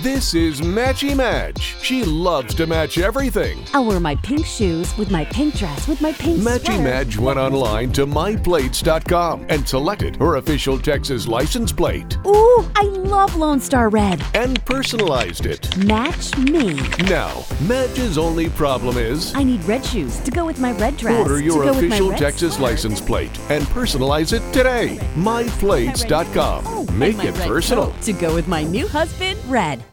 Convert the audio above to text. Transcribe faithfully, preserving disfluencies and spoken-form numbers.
This is Matchy Match. She loves to match everything. I'll wear my pink shoes with my pink dress with my pink Matchy sweater. Match went online to my plates dot com and selected her official Texas license plate Ooh, I love Lone Star Red. and personalized it. Match me. Now, Madge's only problem is I need red shoes to go with my red dress. order to your go with my official red Texas sweater. license plate and personalize it today. my plates dot com. Oh, Make and my it red personal. coat to go with my new husband, Red.